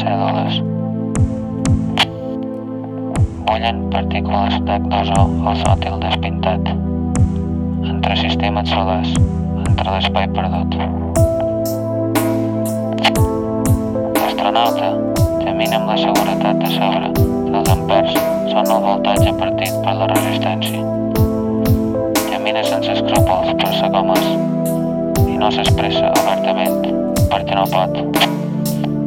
cèl·lules. Bullen partícules d'H2O al sòtil despintat, entre sistemes solars, entre l'espai perdut. L'astronauta camina amb la seguretat de saber que els ampers són el voltatge partit per la resistència. Camina sense escrúpols per ser com és i no s'expressa obertament perquè no pot.